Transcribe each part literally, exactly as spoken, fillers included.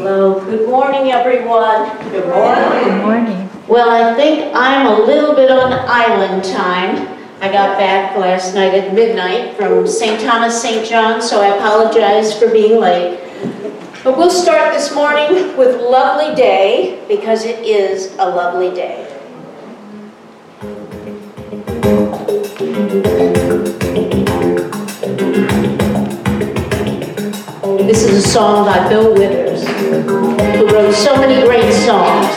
Hello, good morning everyone. Good morning. Good morning. Well, I think I'm a little bit on island time. I got back last night at midnight from Saint Thomas, Saint John, so I apologize for being late. But we'll start this morning with Lovely Day, because it is a lovely day. This is a song by Bill Withers, who wrote so many great songs.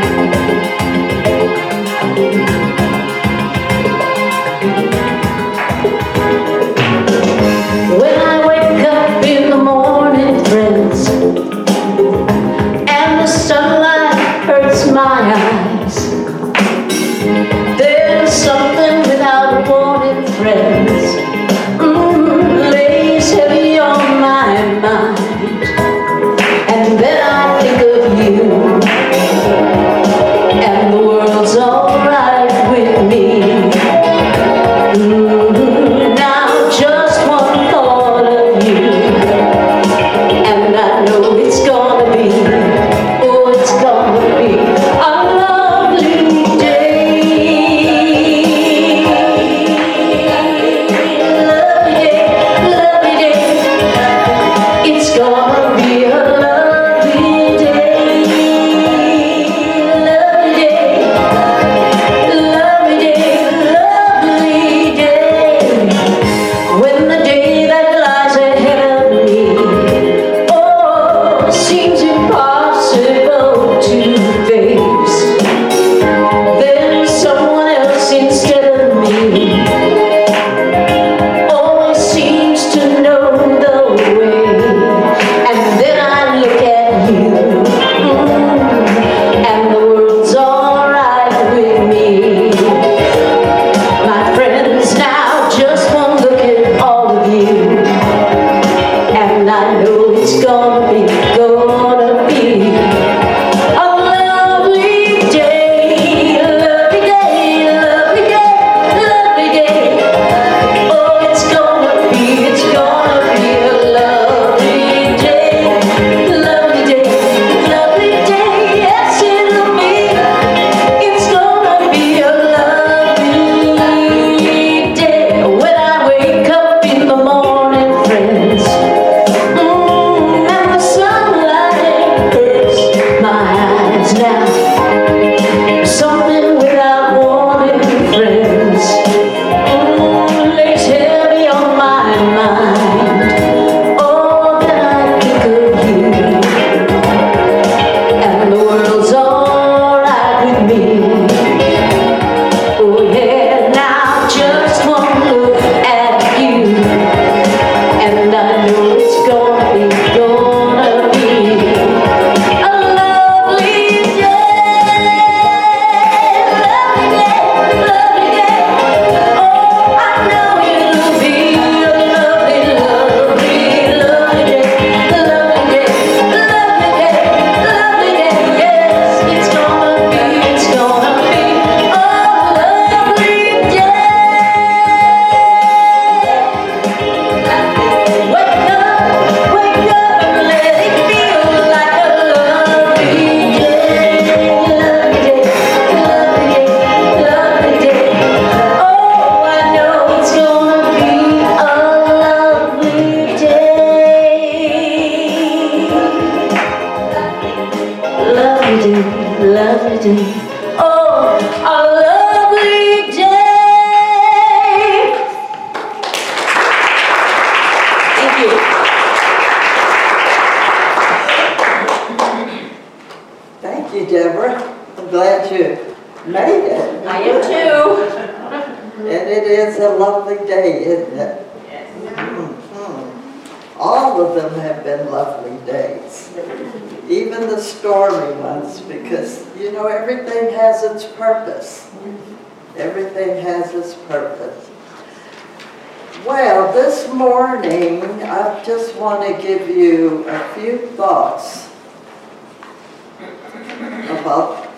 When I wake up in the morning, friends, and the sunlight hurts my eyes, there's something without warning, friends, mm, lays heavy on my mind. And then I think of you, and the world's alright with me. Mm, now just one thought of you, and I know it's gonna be, oh, it's gonna be a lovely day. Lovely day, lovely day. It's gonna be a lovely day. Lovely day, lovely day, lovely day. When the day that lies ahead of me, oh, seems impossible to face, there's someone else instead of me, always seems to know the way. And then I look at you, mm, and the world's alright with me. My friends, now just one look at all of you, and I know it's gonna be, gonna be a lovely day, lovely day, lovely day, lovely day. Oh, it's gonna be, it's gonna be a lovely day, lovely day, lovely day. Yes, it'll be, it's gonna be a lovely day. When I wake up in the morning, friends, mm, and the sunlight hurts my eyes now, something without warning, friends, mm, lays heavy on my mind. Oh, then I think of you, and the world's alright with me. Oh yeah, now just one look at you, and I know it's gonna be, gonna be a lovely day. Lovely day, lovely day. Oh, I know it'll be a lovely, lovely, lovely day. Lovely day, lovely day, lovely day. Yes, it's gonna be, it's gonna be a lovely day. Wake up, wake up and let it feel like a lovely day. Lovely day, lovely day, lovely day. Oh, I know it's gonna be a lovely day. Lovely day, lovely day. Oh, a lovely day. Thank you. Thank you, Deborah. I'm glad you made it. I am too. And it is a lovely day, isn't it? Mhm. All of them have been lovely days. Even the stormy ones, because, you know, everything has its purpose. Everything has its purpose. Well, this morning, I just want to give you a few thoughts about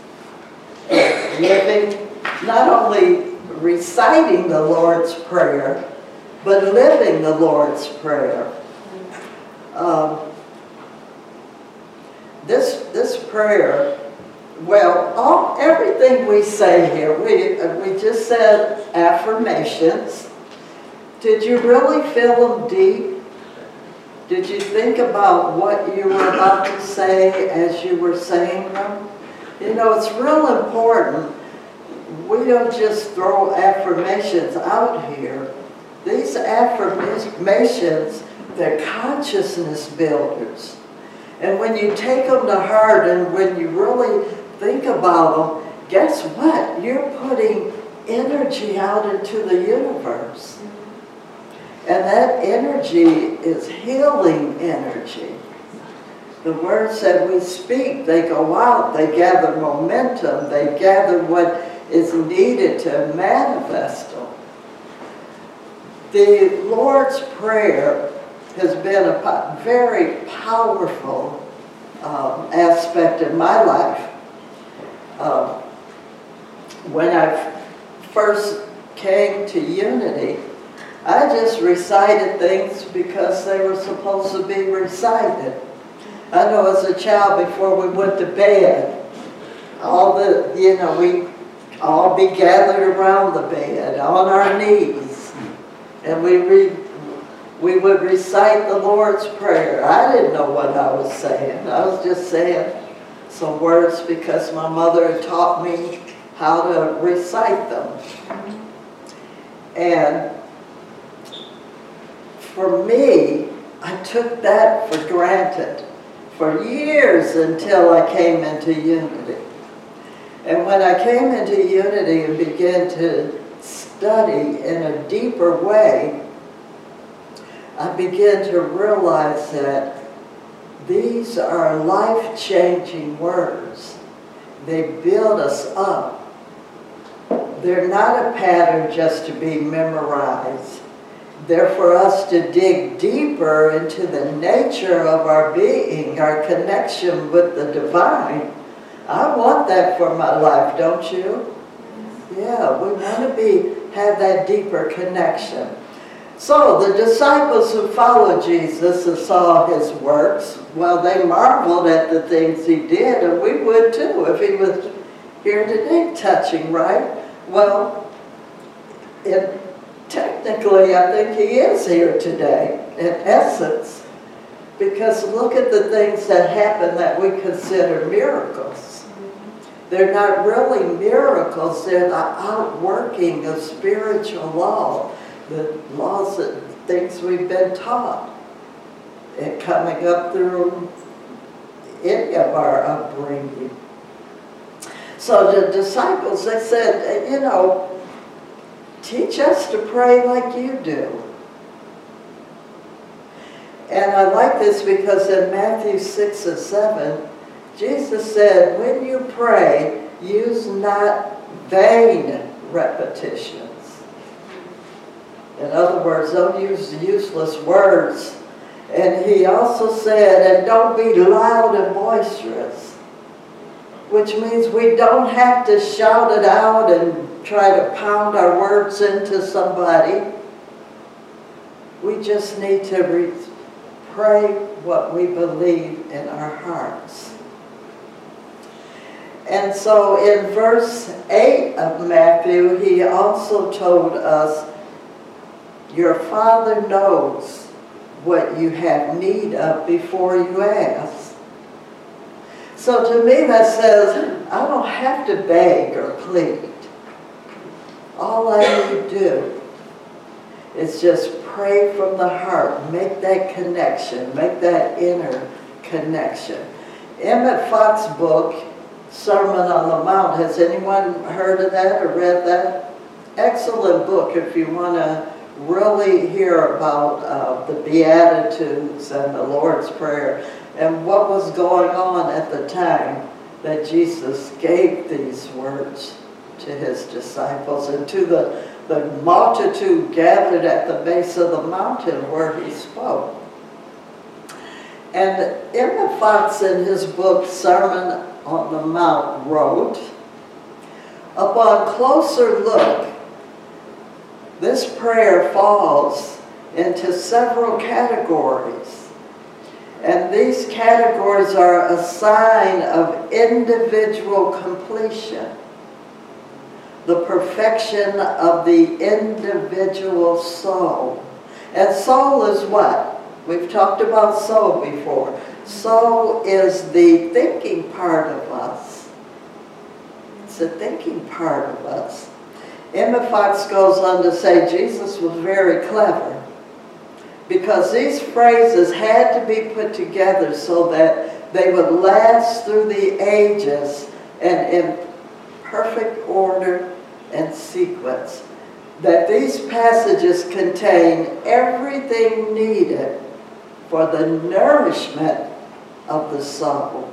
living, not only reciting the Lord's Prayer, but living the Lord's Prayer. Um, this, this prayer, well, all, everything we say here, we, we just said affirmations. Did you really feel them deep? Did you think about what you were about to say as you were saying them? You know, it's real important. We don't just throw affirmations out here. These affirmations, they're consciousness builders. And when you take them to heart and when you really think about them, guess what? You're putting energy out into the universe. And that energy is healing energy. The words that we speak, they go out, they gather momentum, they gather what is needed to manifest them. The Lord's Prayer has been a very powerful um, aspect in my life. Um, when I first came to Unity, I just recited things because they were supposed to be recited. I know as a child, before we went to bed, all the, you know, we all be gathered around the bed on our knees, and we read, we would recite the Lord's Prayer. I didn't know what I was saying. I was just saying some words because my mother had taught me how to recite them. And for me, I took that for granted for years until I came into Unity. And when I came into Unity and began to study in a deeper way, I began to realize that these are life-changing words. They build us up. They're not a pattern just to be memorized. They're for us to dig deeper into the nature of our being, our connection with the divine. I want that for my life, don't you? Yeah, we want to be have that deeper connection. So the disciples who followed Jesus and saw his works, well, they marveled at the things he did, and we would too if he was here today touching, right? Well, it, technically, I think he is here today, in essence, because look at the things that happen that we consider miracles. They're not really miracles, they're the outworking of spiritual law, the laws and things we've been taught, and coming up through any of our upbringing. So the disciples, they said, you know, teach us to pray like you do. And I like this because in Matthew six and seven, Jesus said, when you pray, use not vain repetitions. In other words, don't use useless words. And he also said, and don't be loud and boisterous, which means we don't have to shout it out and try to pound our words into somebody. We just need to re pray what we believe in our hearts. And so in verse eight of Matthew, he also told us, your Father knows what you have need of before you ask. So to me that says, I don't have to beg or plead. All I need to do is just pray from the heart, make that connection, make that inner connection. Emmett Fox's book, Sermon on the Mount, has anyone heard of that or read that? Excellent book if you want to really hear about uh, the Beatitudes and the Lord's Prayer and what was going on at the time that Jesus gave these words to his disciples and to the, the multitude gathered at the base of the mountain where he spoke. And Emmett Fox in his book Sermon on the Mount wrote, upon closer look, this prayer falls into several categories. And these categories are a sign of individual completion, the perfection of the individual soul. And soul is what? We've talked about soul before. Soul is the thinking part of us. It's the thinking part of us. Emma Fox goes on to say Jesus was very clever, because these phrases had to be put together so that they would last through the ages and in perfect order and sequence. That these passages contain everything needed for the nourishment of the soul.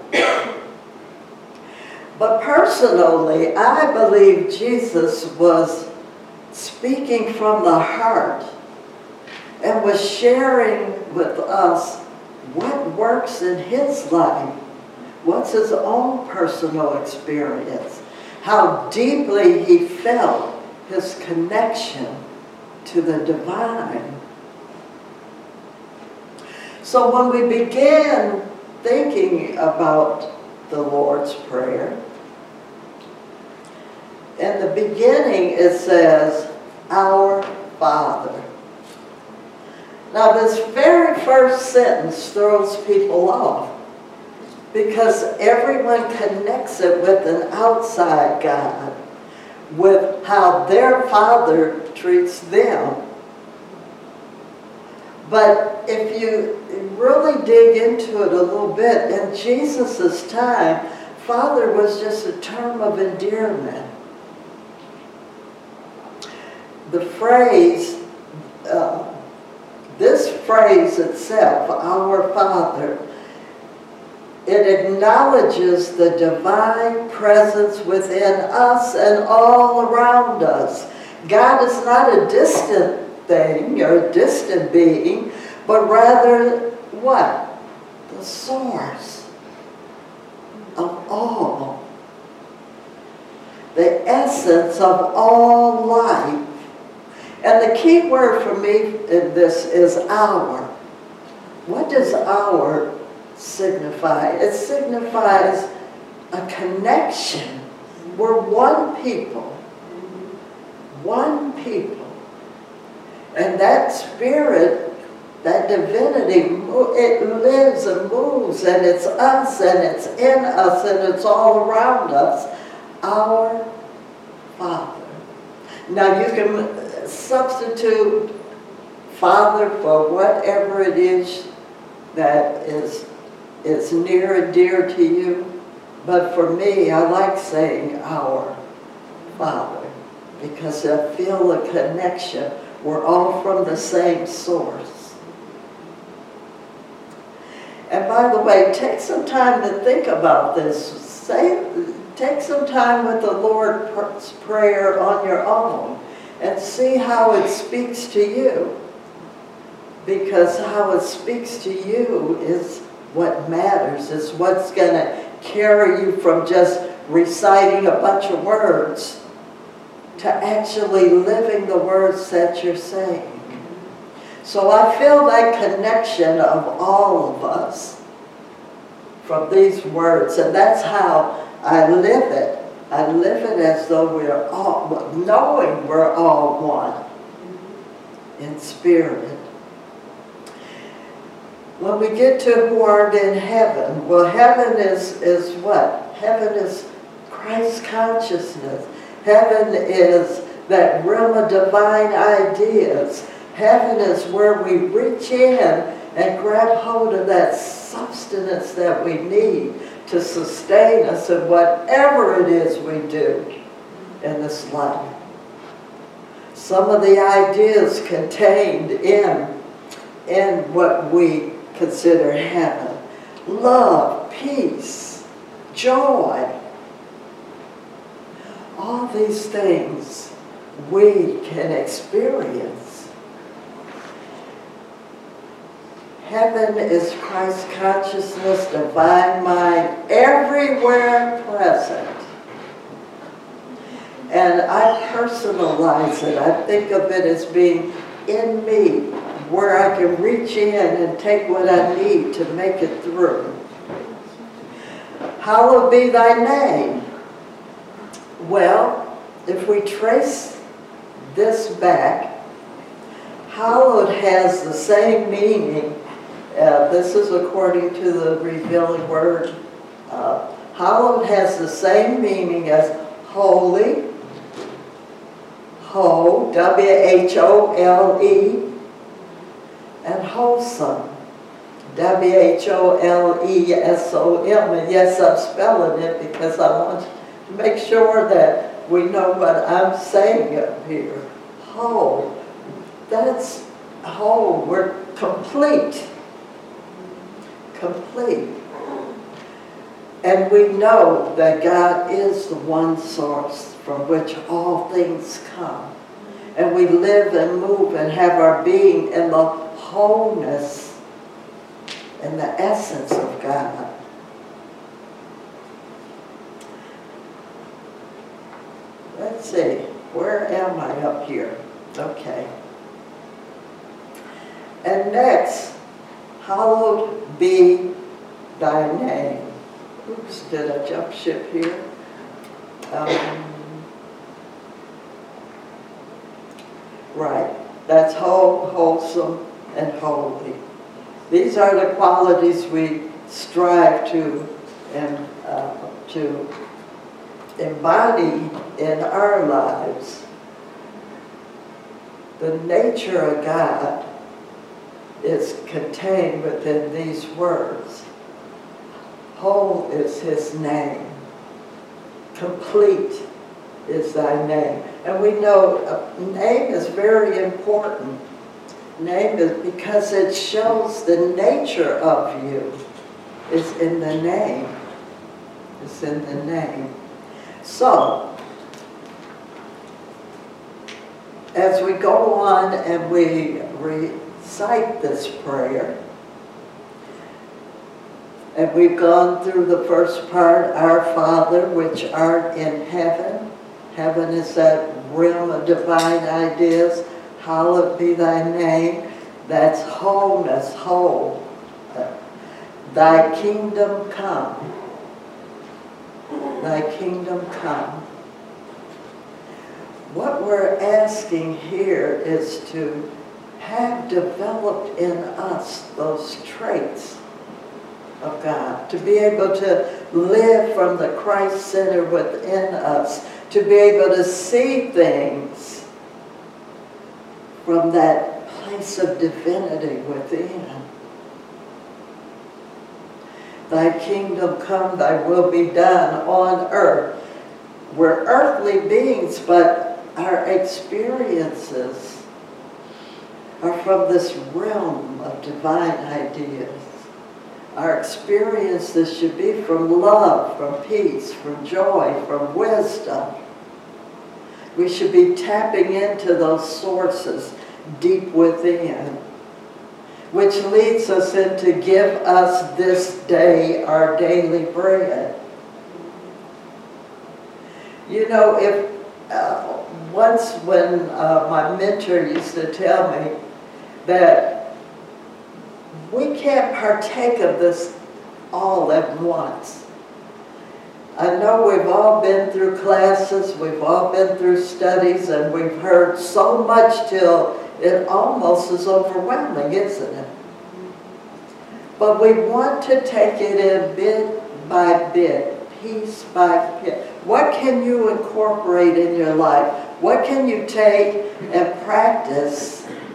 But personally, I believe Jesus was speaking from the heart and was sharing with us what works in his life, what's his own personal experience, how deeply he felt his connection to the divine. So when we began thinking about the Lord's Prayer, in the beginning it says, Our Father. Now this very first sentence throws people off, because everyone connects it with an outside God, with how their Father treats them. But if you really dig into it a little bit, in Jesus' time, Father was just a term of endearment. The phrase, uh, this phrase itself, Our Father, it acknowledges the divine presence within us and all around us. God is not a distant thing or a distant being, but rather what? The source of all. The essence of all life. And the key word for me in this is our. What does our signify? It signifies a connection. We're one people. One people. And that spirit, that divinity, it lives and moves, and it's us, and it's in us, and it's all around us. Our Father. Now you can substitute Father for whatever it is that is, is near and dear to you. But for me, I like saying Our Father, because I feel a connection. We're all from the same source. And by the way, take some time to think about this. Say, take some time with the Lord's Prayer on your own and see how it speaks to you. Because how it speaks to you is what matters. It's what's going to carry you from just reciting a bunch of words to actually living the words that you're saying. So I feel that connection of all of us from these words, and that's how I live it. I live it as though we're all, knowing we're all one in spirit. When we get to who art in heaven, well, heaven is, is what? Heaven is Christ consciousness. Heaven is that realm of divine ideas. Heaven is where we reach in and grab hold of that substance that we need to sustain us in whatever it is we do in this life. Some of the ideas contained in, in what we consider heaven. Love, peace, joy. All these things we can experience. Heaven is Christ consciousness, divine mind, everywhere present. And I personalize it. I think of it as being in me, where I can reach in and take what I need to make it through. Hallowed be thy name. Well, if we trace this back, hallowed has the same meaning. Uh, this is according to the revealing word. Uh, hallowed has the same meaning as holy, ho, W H O L E, and wholesome, W H O L E S O M. And yes, I'm spelling it because I want to make sure that we know what I'm saying up here. Whole. That's whole. We're complete. Complete. And we know that God is the one source from which all things come. And we live and move and have our being in the wholeness and the essence of God. Let's see, where am I up here? Okay. And next, hallowed be thy name. Oops, did I jump ship here? Um, right, that's whole, wholesome, and holy. These are the qualities we strive to and uh, to embody in our lives. The nature of God is contained within these words. Whole is his name. Complete is thy name. And we know a name is very important. Name is because it shows the nature of you. It's in the name. It's in the name. So, as we go on and we recite this prayer, and we've gone through the first part, Our Father, which art in heaven. Heaven is that realm of divine ideas. Hallowed be thy name. That's wholeness, whole. Thy kingdom come. Thy kingdom come. What we're asking here is to have developed in us those traits of God, to be able to live from the Christ center within us, to be able to see things from that place of divinity within. Thy kingdom come, thy will be done on earth. We're earthly beings, but our experiences are from this realm of divine ideas. Our experiences should be from love, from peace, from joy, from wisdom. We should be tapping into those sources deep within, which leads us into give us this day our daily bread. You know, if uh, once when uh, my mentor used to tell me that we can't partake of this all at once. I know we've all been through classes, we've all been through studies, and we've heard so much till it almost is overwhelming, isn't it? But we want to take it in bit by bit, piece by piece. What can you incorporate in your life? What can you take and practice?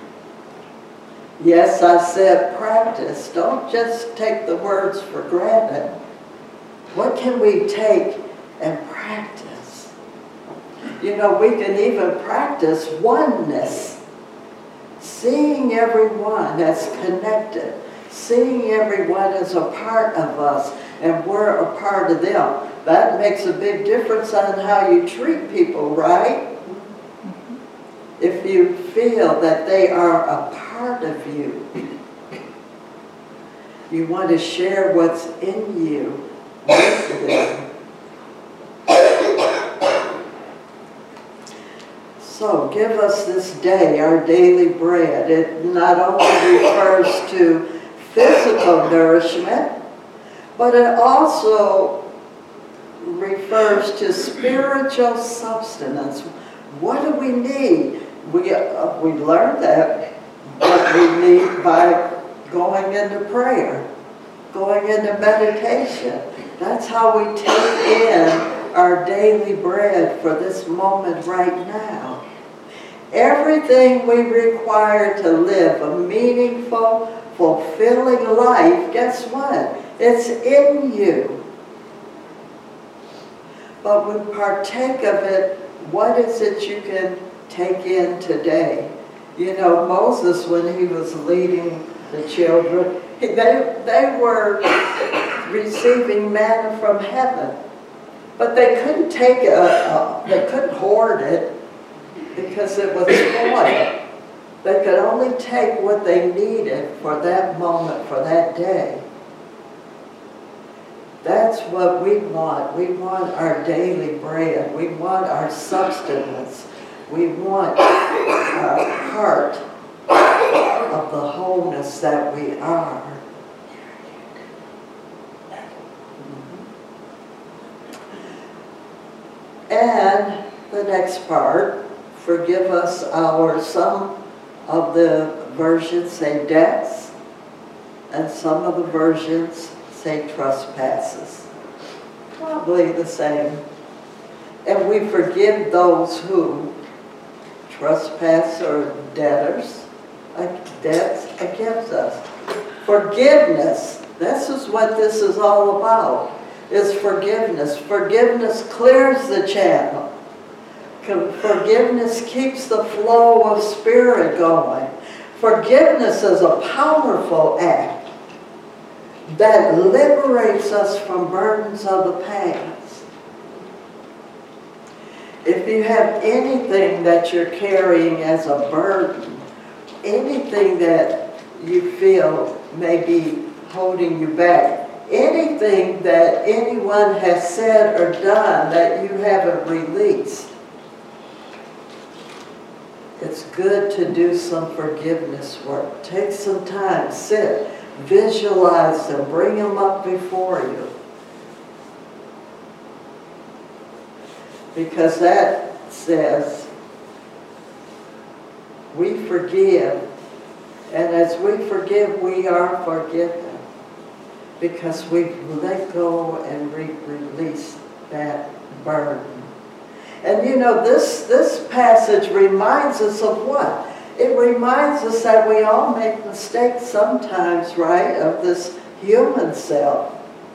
Yes, I said practice. Don't just take the words for granted. What can we take and practice? You know, we can even practice oneness. Seeing everyone as connected. Seeing everyone as a part of us and we're a part of them. That makes a big difference on how you treat people, right? If you feel that they are a part of you, you want to share what's in you with them. So give us this day our daily bread. It not only refers to physical nourishment, but it also refers to spiritual substance. What do we need? We, uh, we learned that what we need by going into prayer, going into meditation. That's how we take in our daily bread for this moment right now. Everything we require to live a meaningful, fulfilling life, guess what? It's in you. But we partake of it. What is it you can take in today? You know, Moses, when he was leading the children, they, they were receiving manna from heaven. But they couldn't take it, uh, they couldn't hoard it because it was spoiled. They could only take what they needed for that moment, for that day. That's what we want. We want our daily bread. We want our substance. We want our part of the wholeness that we are. And the next part, forgive us our, some of the versions say debts, and some of the versions say trespasses. Probably the same. And we forgive those who trespass or debtors, like debts against us. Forgiveness, this is what this is all about, is forgiveness. Forgiveness clears the channel. Forgiveness keeps the flow of spirit going. Forgiveness is a powerful act that liberates us from burdens of the past. If you have anything that you're carrying as a burden, anything that you feel may be holding you back, anything that anyone has said or done that you haven't released, it's good to do some forgiveness work. Take some time, sit, visualize them, bring them up before you. Because that says we forgive, and as we forgive, we are forgiven. Because we let go and re release that burden. And you know, this, this passage reminds us of what? It reminds us that we all make mistakes sometimes, right, of this human self.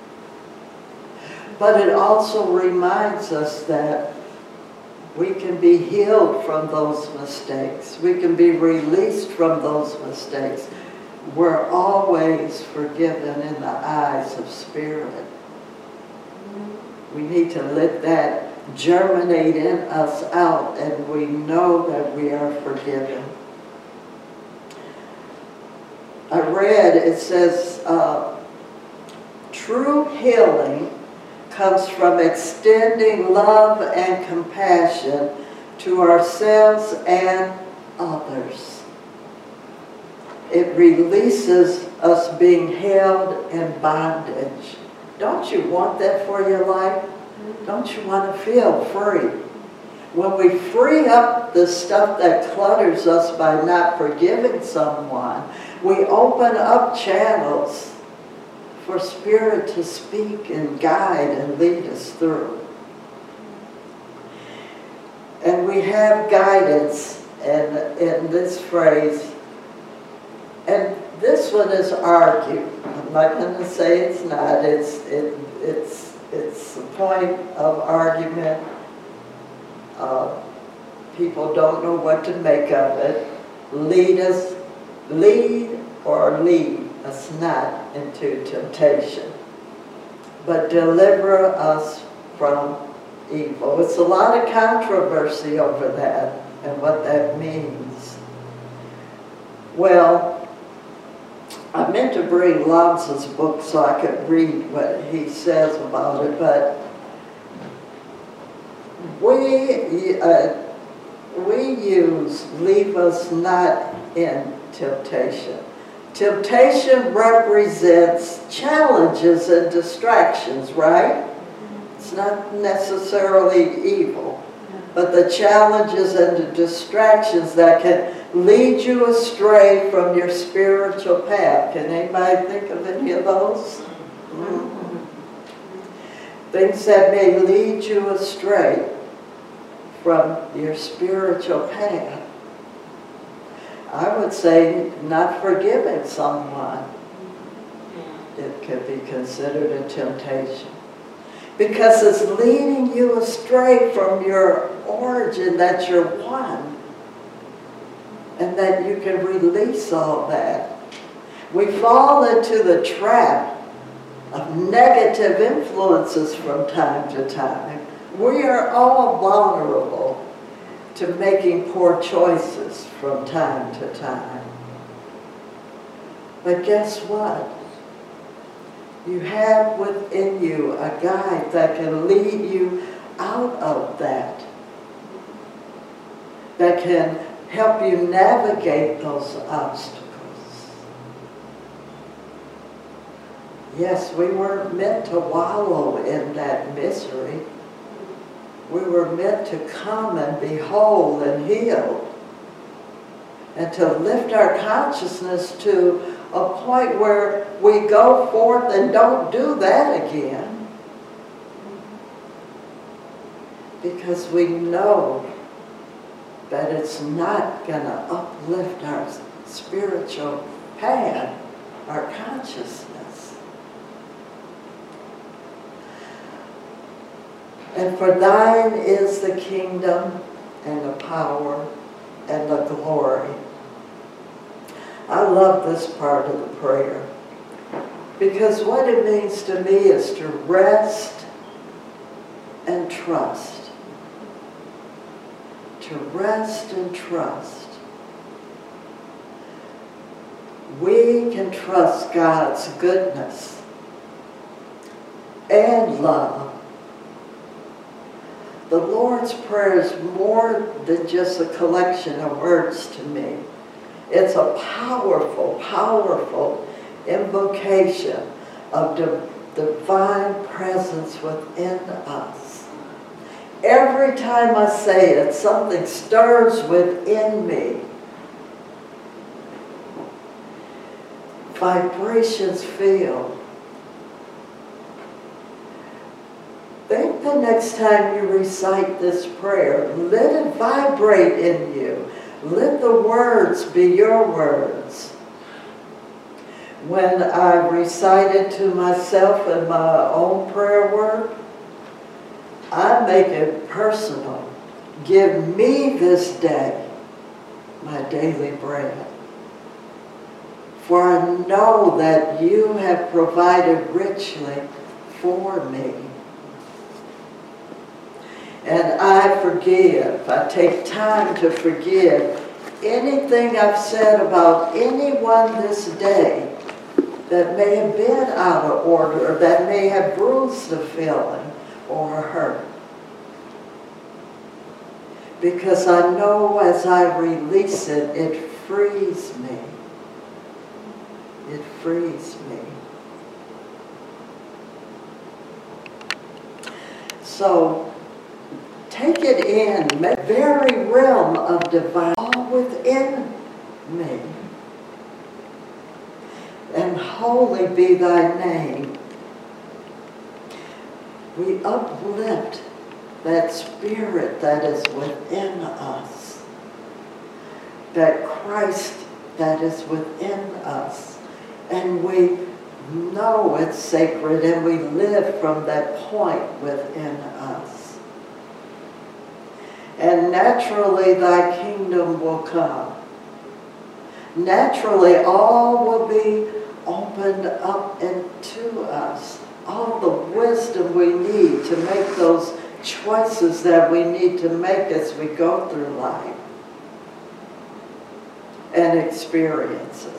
But it also reminds us that we can be healed from those mistakes. We can be released from those mistakes. We're always forgiven in the eyes of spirit. We need to let that germinate in us out, and we know that we are forgiven. I read, it says, uh, true healing comes from extending love and compassion to ourselves and others. It releases us being held in bondage. Don't you want that for your life? Don't you want to feel free? When we free up the stuff that clutters us by not forgiving someone, we open up channels for Spirit to speak and guide and lead us through. And we have guidance in, in this phrase. And this one is argued. I'm not going to say it's not. It's, it, it's, it's a point of argument. Uh, people don't know what to make of it. Lead us, lead or lead us not into temptation, but deliver us from evil. It's a lot of controversy over that and what that means. Well, I meant to bring Lanza's book so I could read what he says about it, but we, uh, we use, leave us not in temptation. Temptation represents challenges and distractions, right? It's not necessarily evil, but the challenges and the distractions that can lead you astray from your spiritual path. Can anybody think of any of those? Mm-hmm. Things that may lead you astray from your spiritual path. I would say not forgiving someone, it could be considered a temptation. Because it's leading you astray from your origin, that you're one, and that you can release all that. We fall into the trap of negative influences from time to time. We are all vulnerable to making poor choices from time to time. But guess what? You have within you a guide that can lead you out of that, that can help you navigate those obstacles. Yes, we weren't meant to wallow in that misery. We were meant to come and be whole and healed, and to lift our consciousness to a point where we go forth and don't do that again. Because we know that it's not going to uplift our spiritual path, our consciousness. And for thine is the kingdom and the power and the glory. I love this part of the prayer, because what it means to me is to rest and trust. To rest and trust. We can trust God's goodness and love. The Lord's Prayer is more than just a collection of words to me. It's a powerful, powerful invocation of the divine presence within us. Every time I say it, something stirs within me. Vibrations feel. Think the next time you recite this prayer, let it vibrate in you. Let the words be your words. When I recite it to myself in my own prayer work, I make it personal. Give me this day my daily bread. For I know that you have provided richly for me. And I forgive. I take time to forgive anything I've said about anyone this day that may have been out of order, or that may have bruised a feeling or a hurt. Because I know as I release it, it frees me. It frees me. So, take it in, the very realm of divine, all within me. And holy be thy name. We uplift that spirit that is within us, that Christ that is within us. And we know it's sacred, and we live from that point within us. And naturally thy kingdom will come. Naturally all will be opened up into us. All the wisdom we need to make those choices that we need to make as we go through life and experiences.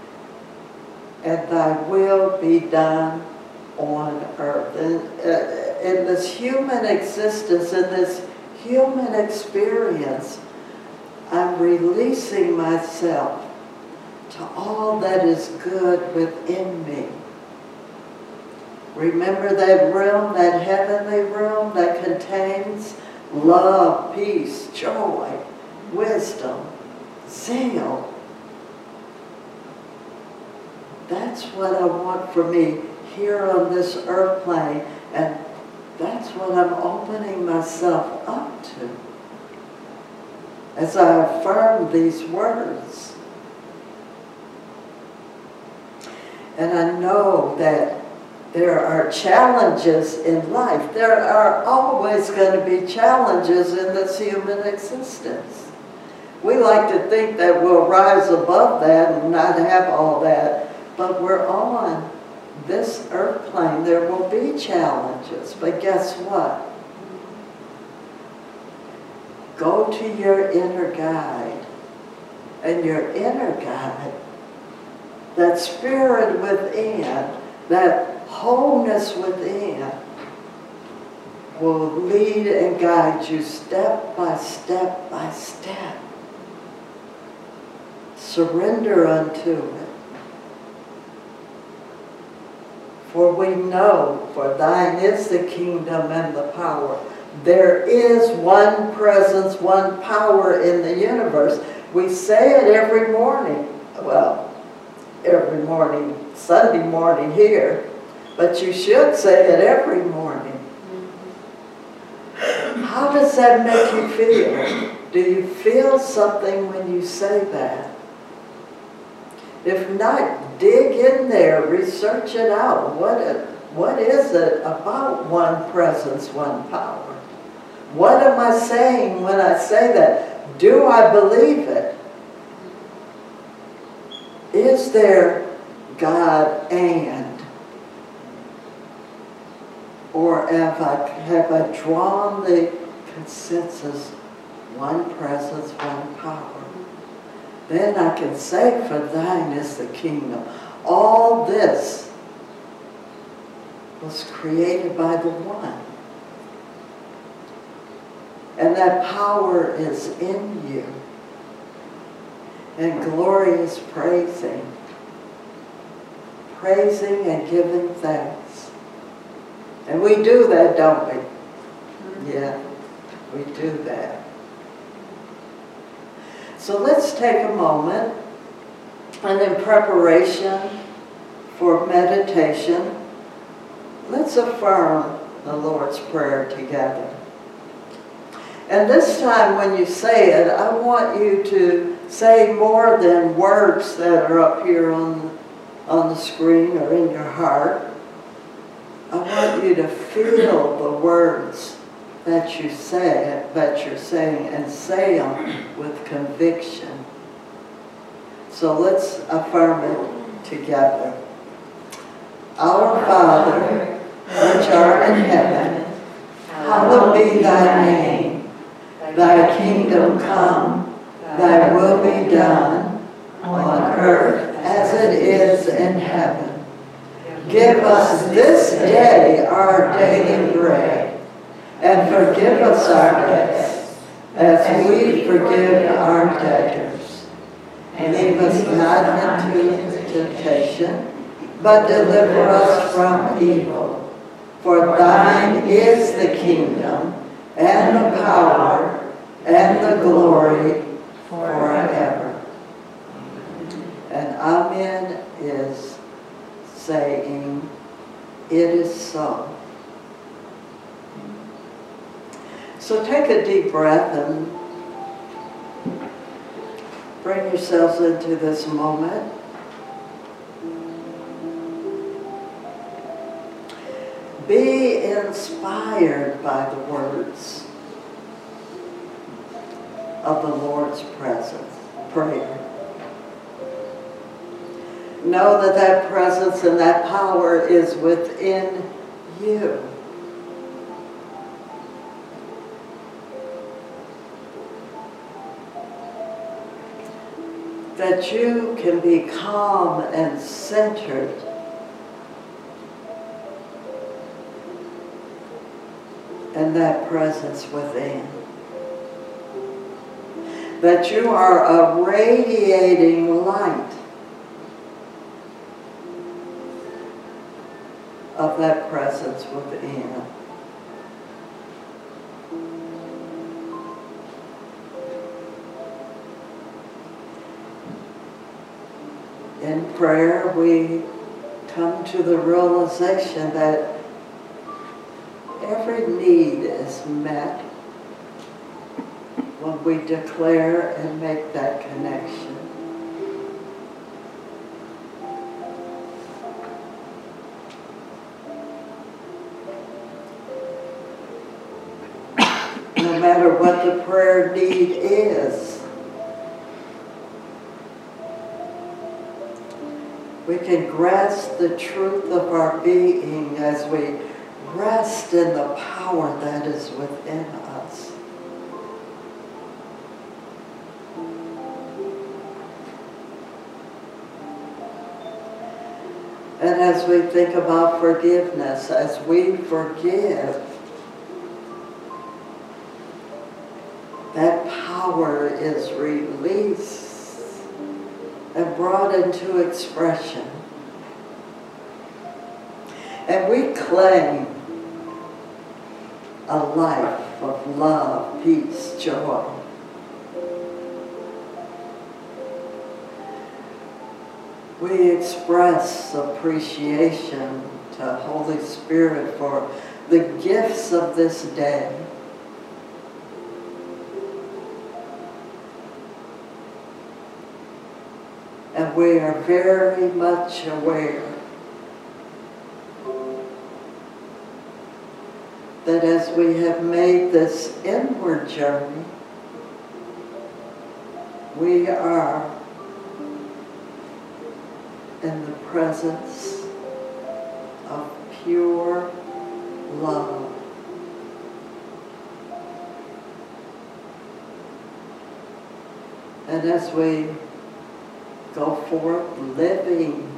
And thy will be done on earth. And uh, in this human existence, in this human experience, I'm releasing myself to all that is good within me. Remember that room, that heavenly room that contains love, peace, joy, wisdom, zeal. That's what I want for me here on this earth plane, and that's what I'm opening myself up to as I affirm these words. And I know that there are challenges in life. There are always going to be challenges in this human existence. We like to think that we'll rise above that and not have all that, but we're on this earth plane. There will be challenges, but guess what? Go to your inner guide, and your inner guide, that spirit within, that wholeness within, will lead and guide you step by step by step. Surrender unto it. For we know, for thine is the kingdom and the power. There is one presence, one power in the universe. We say it every morning. Well, every morning, Sunday morning here. But you should say it every morning. How does that make you feel? Do you feel something when you say that? If not, dig in there, research it out. What, what is it about one presence, one power? What am I saying when I say that? Do I believe it? Is there God and? Or have I, have I drawn the consensus, one presence, one power? Then I can say, for thine is the kingdom. All this was created by the one. And that power is in you. And glorious praising. Praising and giving thanks. And we do that, don't we? Yeah, we do that. So let's take a moment, and in preparation for meditation, let's affirm the Lord's Prayer together. And this time when you say it, I want you to say more than words that are up here on, on the screen or in your heart. I want you to feel the words that you say, that you're saying, and say them with conviction. So let's affirm it together. Our Father, which art in heaven, hallowed be thy name. Thy kingdom come, thy will be done, on earth as it is in heaven. Give us this day our daily bread, and forgive us our debts, as we forgive our debtors. And lead us not into temptation, but deliver us from evil. For thine is the kingdom, and the power, and the glory, forever. And Amen is saying, it is so. So take a deep breath and bring yourselves into this moment. Be inspired by the words of the Lord's presence, prayer. Know that that presence and that power is within you. That you can be calm and centered and that presence within. That you are a radiating light of that presence within. In prayer, we come to the realization that every need is met when we declare and make that connection. No matter what the prayer need is, we can grasp the truth of our being as we rest in the power that is within us. And as we think about forgiveness, as we forgive, that power is released and brought into expression. And we claim a life of love, peace, joy. We express appreciation to Holy Spirit for the gifts of this day. And we are very much aware that as we have made this inward journey, we are in the presence of pure love. And as we go forth living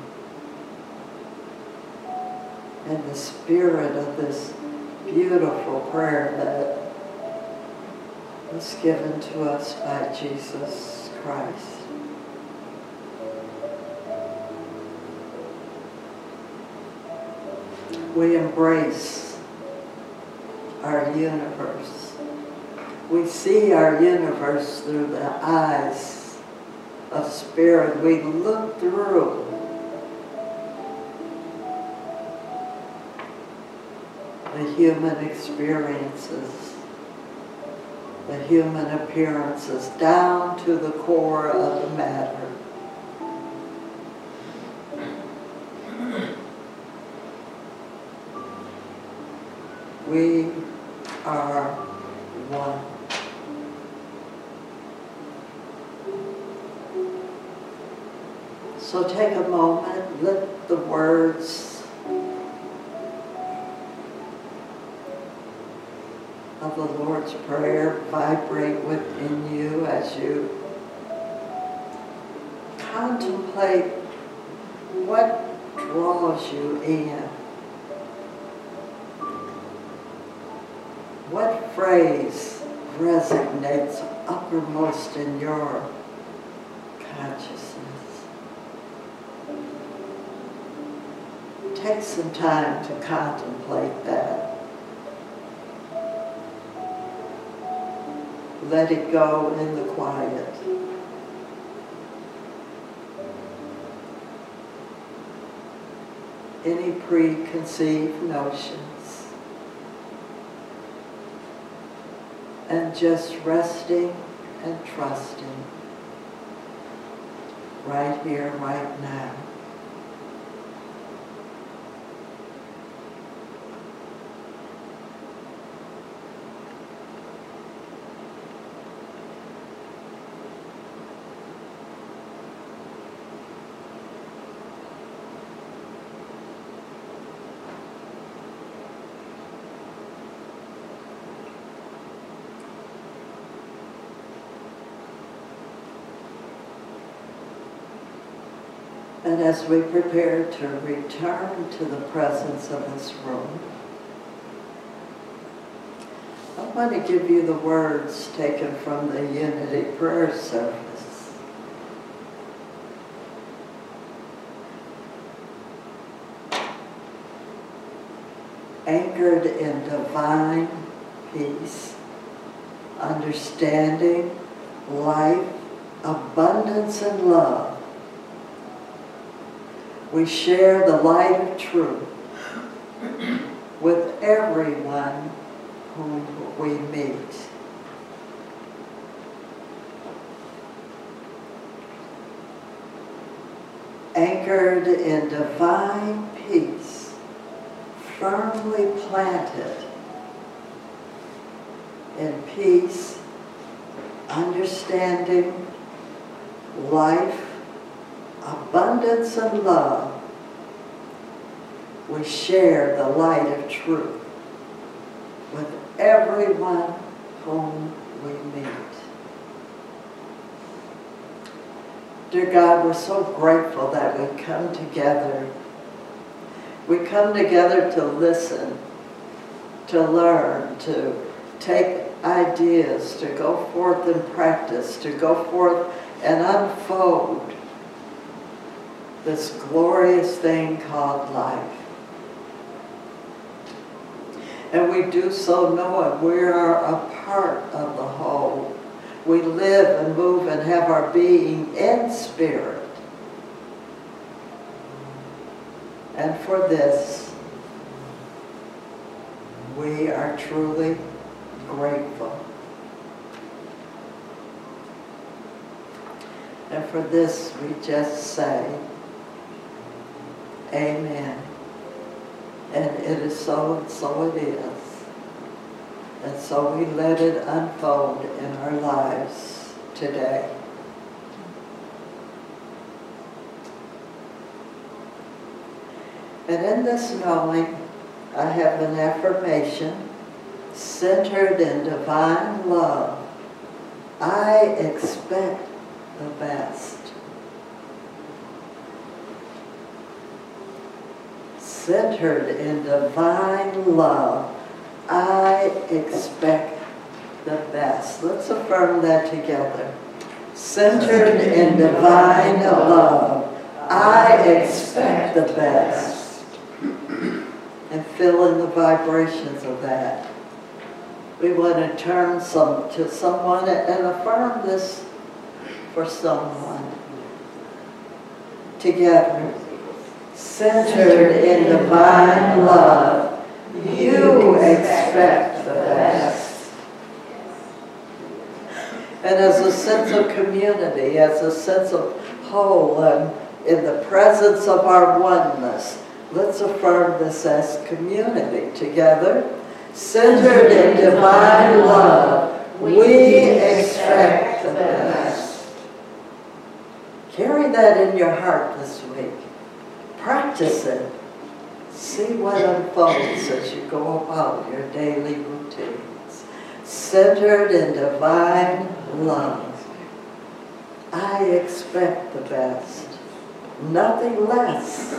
in the spirit of this beautiful prayer that was given to us by Jesus Christ. We embrace our universe. We see our universe through the eyes of spirit. We look through the human experiences, the human appearances, down to the core of the matter. We are one. So take a moment, let the words of the Lord's Prayer vibrate within you as you contemplate what draws you in. What phrase resonates uppermost in your consciousness? Take some time to contemplate that. Let it go in the quiet. Any preconceived notions. And just resting and trusting right here, right now. And as we prepare to return to the presence of this room, I want to give you the words taken from the Unity Prayer Service. Anchored in divine peace, understanding, life, abundance, and love, we share the light of truth with everyone whom we meet. Anchored in divine peace, firmly planted in peace, understanding, life, abundance, and love, we share the light of truth with everyone whom we meet. Dear God, we're so grateful that we come together. We come together to listen, to learn, to take ideas, to go forth and practice, to go forth and unfold this glorious thing called life. And we do so knowing we are a part of the whole. We live and move and have our being in spirit. And for this, we are truly grateful. And for this, we just say, Amen. And it is so, and so it is. And so we let it unfold in our lives today. And in this knowing, I have an affirmation centered in divine love. I expect the best. Centered in divine love, I expect the best. Let's affirm that together. Centered in divine love, I expect the best. And feel in the vibrations of that. We want to turn some to someone and affirm this for someone. Together. Centered in divine love, you expect the best. And as a sense of community, as a sense of whole, and in the presence of our oneness, let's affirm this as community together. Centered in divine love, we expect the best. Carry that in your heart this week. Practice it. See what unfolds as you go about your daily routines. Centered in divine love. I expect the best. Nothing less.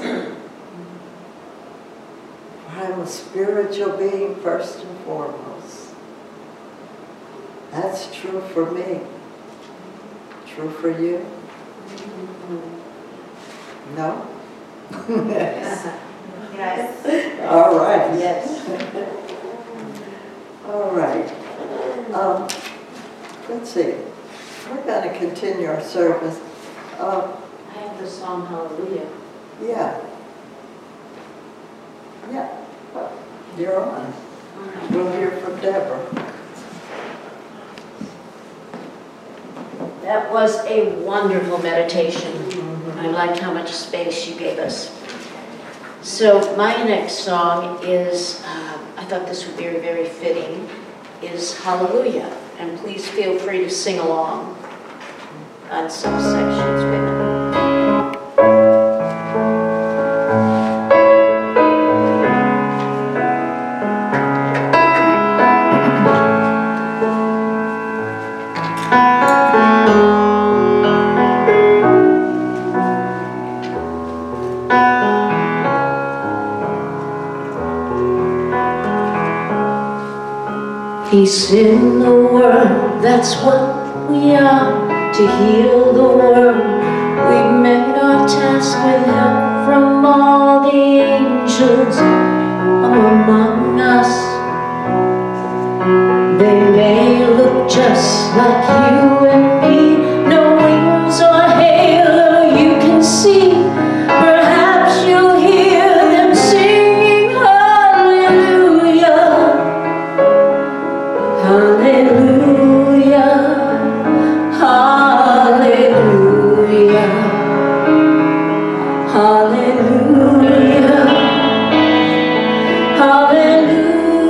I'm a spiritual being first and foremost. That's true for me. True for you? No? Yes. Yes. All right. Yes. All right. Um, let's see. We're going to continue our service. Uh, I have the song Hallelujah. yeah. Yeah. You're on. Right. We'll hear from Deborah. That was a wonderful meditation. I liked how much space you gave us. So my next song is, uh, I thought this would be very fitting, is Hallelujah. And please feel free to sing along on some sections with it. Peace in the world, that's what we are, to heal the world. We've made our task with help from all the angels among us. They may look just like you and me, no wings or halo you can see. Perhaps you'll hear them singing hallelujah, hallelujah, hallelujah, hallelujah, hallelujah.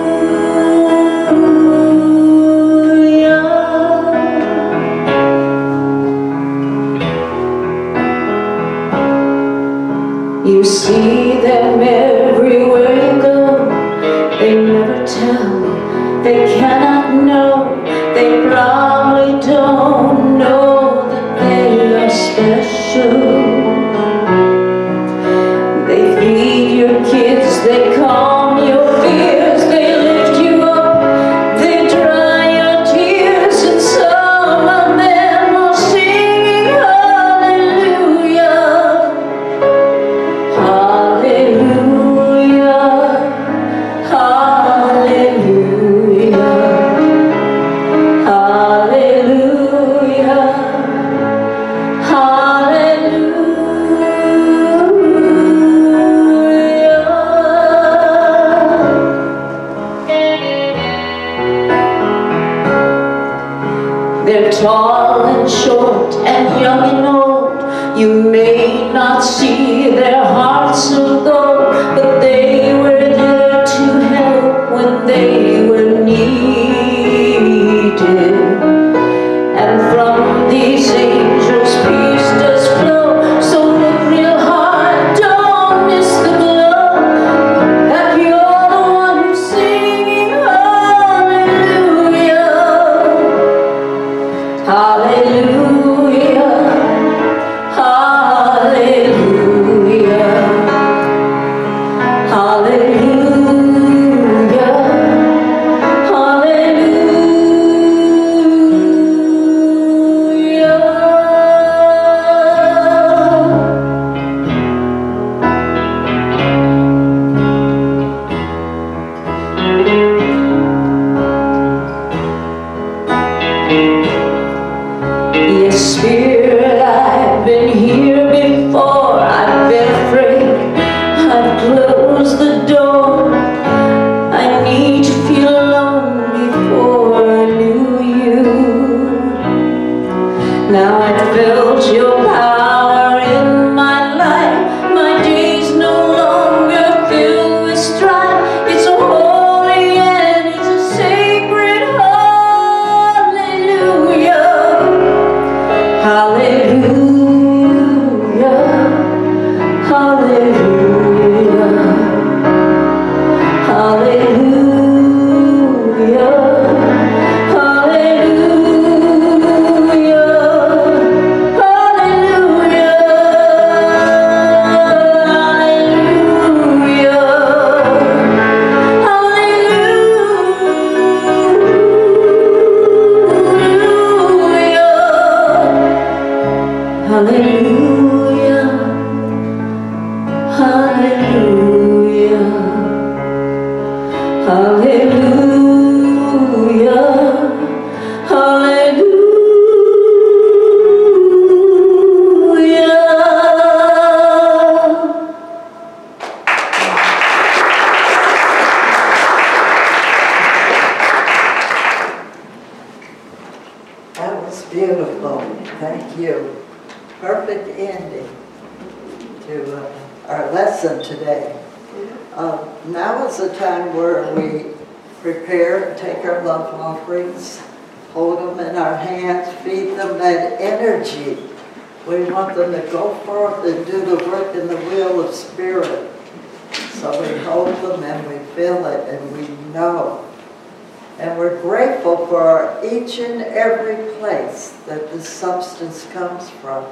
You see them everywhere you go. They never tell, they cannot know. They probably don't know that they are special. They feed your kids, they calm your fears, they lift you up, they dry your tears, and some of them are singing hallelujah, hallelujah, hallelujah, hallelujah, hallelujah. They're tall and short and young and old. You may not see their hearts of gold, but they were there to help when they were needed. And from these angels peace does flow. So look real hard, don't miss the glow, that you're the one who's singing hallelujah, hallelujah, hallelujah, hallelujah, Yes, Spirit, I've been here before. I've been afraid, I've closed the door. I need to feel alone before I knew you. Now I've felt your power in my life. My days no longer filled with strife. It's a holy and it's a sacred hallelujah, hallelujah, hallelujah, hallelujah, hallelujah, hallelujah, hallelujah, hallelujah, hallelujah. That was beautiful. Thank you. Perfect ending to uh, our lesson today. Uh, now is the time where we prepare and take our love offerings, hold them in our hands, feed them that energy. We want them to go forth and do the work in the will of Spirit. So we hold them and we feel it and we know. And we're grateful for each and every place that this substance comes from.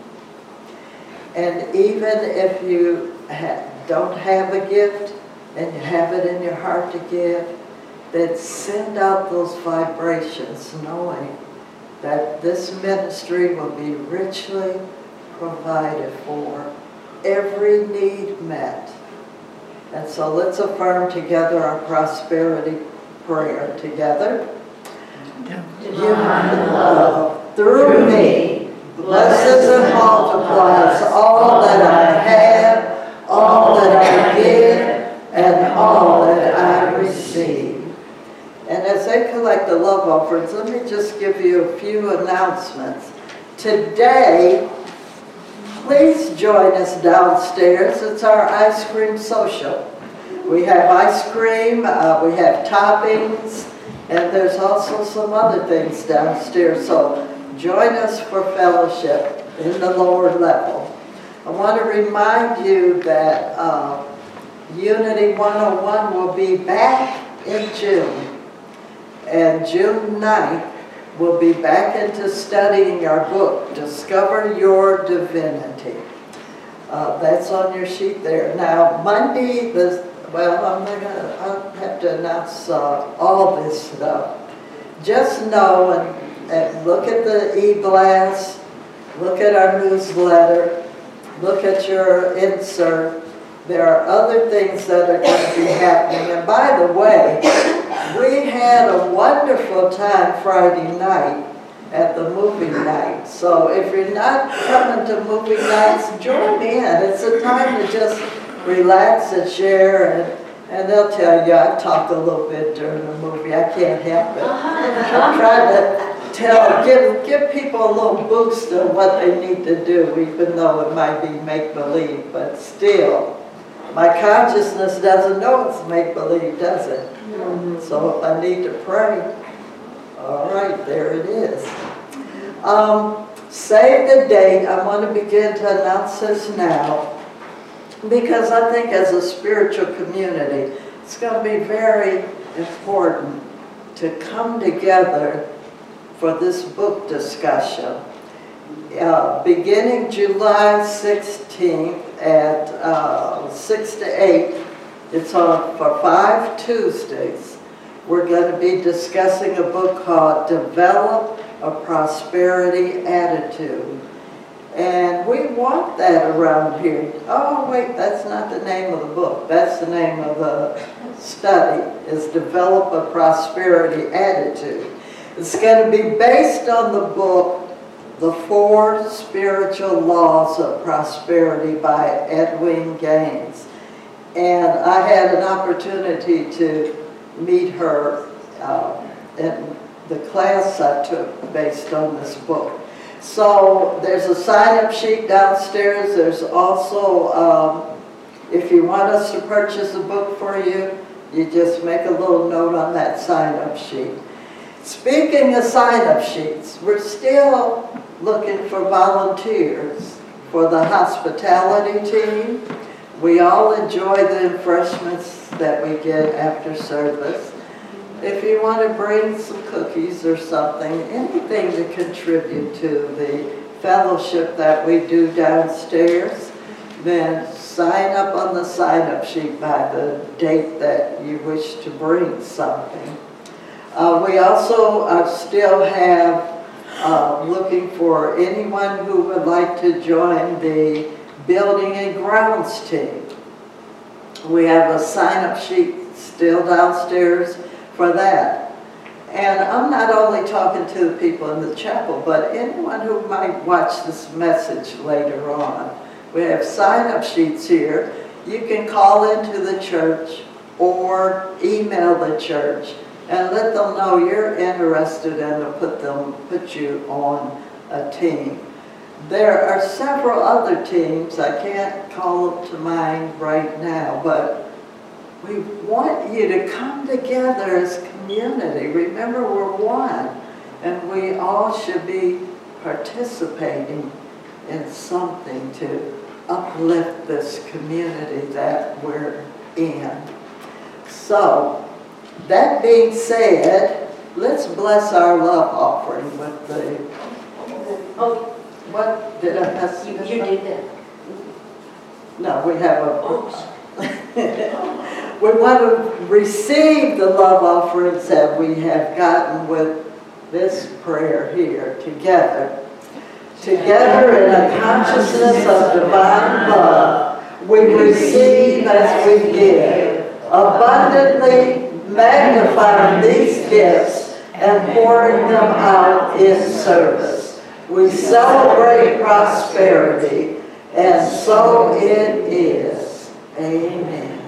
And even if you ha don't have a gift and you have it in your heart to give, that send out those vibrations knowing that this ministry will be richly provided for, every need met. And so let's affirm together our prosperity prayer together. Divine love, through me, blesses and multiplies all that I have, all that I give, and all that I receive. And as they collect the love offerings, let me just give you a few announcements. Today, please join us downstairs. It's our ice cream social. We have ice cream, uh, we have toppings, and there's also some other things downstairs. So join us for fellowship in the lower level. I want to remind you that uh, Unity one oh one will be back in June. And June ninth, we'll be back into studying our book, Discover Your Divinity. Uh, that's on your sheet there. Now, Monday, the, well, I'm gonna, I'll have to announce uh, all this stuff. Just know and, and look at the e-blast, look at our newsletter, look at your insert. There are other things that are going to be happening. And by the way, we had a wonderful time Friday night at the movie night. So if you're not coming to movie nights, join in. It's a time to just relax and share. And, and they'll tell you, I talk a little bit during the movie. I can't help it. I'm trying to tell, give, give people a little boost of what they need to do, even though it might be make-believe, but still. My consciousness doesn't know it's make-believe, does it? Mm-hmm. So if I need to pray, all right, there it is. Um, save the date. I want to begin to announce this now because I think as a spiritual community, it's going to be very important to come together for this book discussion. Uh, beginning July sixteenth at uh, six to eight, it's on for five Tuesdays. We're going to be discussing a book called Develop a Prosperity Attitude. And we want that around here. Oh, wait, that's not the name of the book. That's the name of the study, is Develop a Prosperity Attitude. It's going to be based on the book The Four Spiritual Laws of Prosperity by Edwene Gaines. And I had an opportunity to meet her uh, in the class I took based on this book. So there's a sign-up sheet downstairs. There's also, um, if you want us to purchase a book for you, you just make a little note on that sign-up sheet. Speaking of sign-up sheets, we're still looking for volunteers for the hospitality team. We all enjoy the refreshments that we get after service. If you want to bring some cookies or something, anything to contribute to the fellowship that we do downstairs, then sign up on the sign-up sheet by the date that you wish to bring something. Uh, we also uh, still have Uh, looking for anyone who would like to join the building and grounds team. We have a sign-up sheet still downstairs for that. And I'm not only talking to the people in the chapel, but anyone who might watch this message later on. We have sign-up sheets here. You can call into the church or email the church and let them know you're interested and to put them, put you on a team. There are several other teams. I can't call them to mind right now, but we want you to come together as community. Remember, we're one, and we all should be participating in something to uplift this community that we're in. So, that being said, let's bless our love offering with the... Oh, what did I pass? you, you did that. No, we have a... Oh, We want to receive the love offerings that we have gotten with this prayer here together. Together in a consciousness of divine love, we receive as we give, abundantly magnifying these gifts and pouring them out in service. We celebrate prosperity, and so it is. Amen.